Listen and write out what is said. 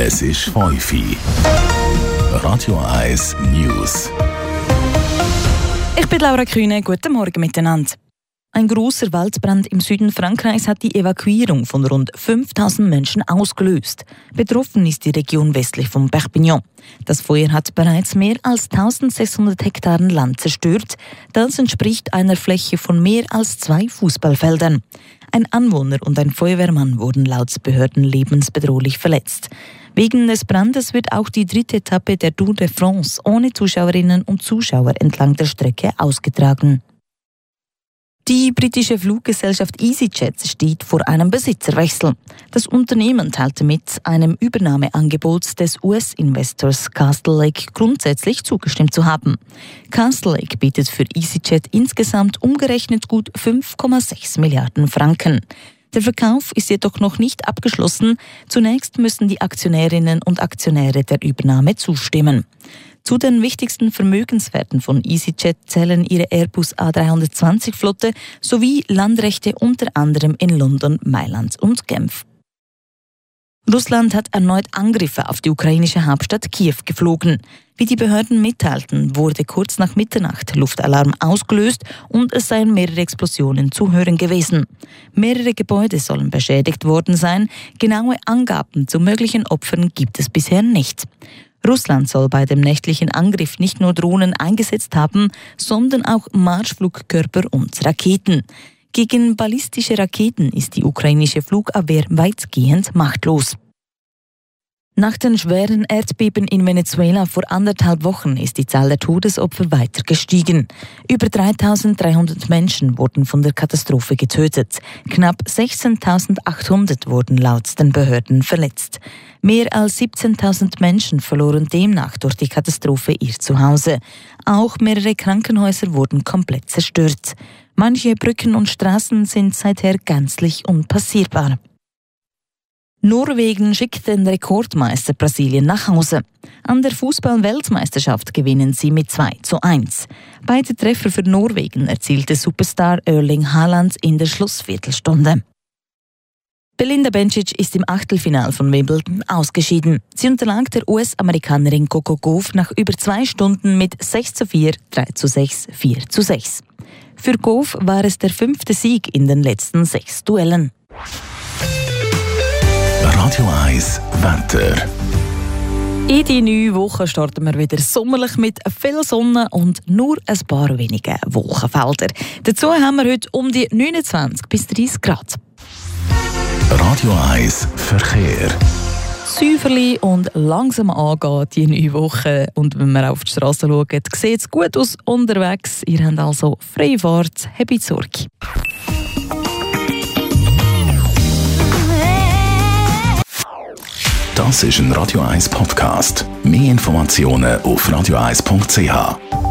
Es ist 5 Uhr. Radio 1 News. Ich bin Laura Kühne. Guten Morgen miteinander. Ein grosser Waldbrand im Süden Frankreichs hat die Evakuierung von rund 5000 Menschen ausgelöst. Betroffen ist die Region westlich von Perpignan. Das Feuer hat bereits mehr als 1600 Hektaren Land zerstört. Das entspricht einer Fläche von mehr als 2 Fußballfeldern. Ein Anwohner und ein Feuerwehrmann wurden laut Behörden lebensbedrohlich verletzt. Wegen des Brandes wird auch die 3. Etappe der Tour de France ohne Zuschauerinnen und Zuschauer entlang der Strecke ausgetragen. Die britische Fluggesellschaft EasyJet steht vor einem Besitzerwechsel. Das Unternehmen teilte mit, einem Übernahmeangebot des US-Investors Castle Lake grundsätzlich zugestimmt zu haben. Castle Lake bietet für EasyJet insgesamt umgerechnet gut 5,6 Milliarden Franken. Der Verkauf ist jedoch noch nicht abgeschlossen. Zunächst müssen die Aktionärinnen und Aktionäre der Übernahme zustimmen. Zu den wichtigsten Vermögenswerten von EasyJet zählen ihre Airbus A320-Flotte sowie Landrechte unter anderem in London, Mailand und Genf. Russland hat erneut Angriffe auf die ukrainische Hauptstadt Kiew geflogen. Wie die Behörden mitteilten, wurde kurz nach Mitternacht Luftalarm ausgelöst und es seien mehrere Explosionen zu hören gewesen. Mehrere Gebäude sollen beschädigt worden sein. Genaue Angaben zu möglichen Opfern gibt es bisher nicht. Russland soll bei dem nächtlichen Angriff nicht nur Drohnen eingesetzt haben, sondern auch Marschflugkörper und Raketen. Gegen ballistische Raketen ist die ukrainische Flugabwehr weitgehend machtlos. Nach den schweren Erdbeben in Venezuela vor 1,5 Wochen ist die Zahl der Todesopfer weiter gestiegen. Über 3.300 Menschen wurden von der Katastrophe getötet. Knapp 16.800 wurden laut den Behörden verletzt. Mehr als 17.000 Menschen verloren demnach durch die Katastrophe ihr Zuhause. Auch mehrere Krankenhäuser wurden komplett zerstört. Manche Brücken und Straßen sind seither gänzlich unpassierbar. Norwegen schickt den Rekordmeister Brasilien nach Hause. An der Fußball-Weltmeisterschaft gewinnen sie mit 2:1. Beide Treffer für Norwegen erzielte Superstar Erling Haaland in der Schlussviertelstunde. Belinda Bencic ist im Achtelfinale von Wimbledon ausgeschieden. Sie unterlag der US-Amerikanerin Coco Gauff nach über 2 Stunden mit 6:4, 3:6, 4:6. Für Gauff war es der 5. Sieg in den letzten 6 Duellen. Radio 1 Wetter. In die neue Woche starten wir wieder sommerlich mit viel Sonne und nur ein paar wenige Wolkenfelder. Dazu haben wir heute um die 29 bis 30 Grad. Radio 1 Verkehr. Säuferli und langsam angeht die neue Woche. Und wenn wir auf die Straße schauen, sieht es gut aus unterwegs. Ihr habt also freie Fahrt. Habt Sorge. Das ist ein Radio 1 Podcast. Mehr Informationen auf radio1.ch.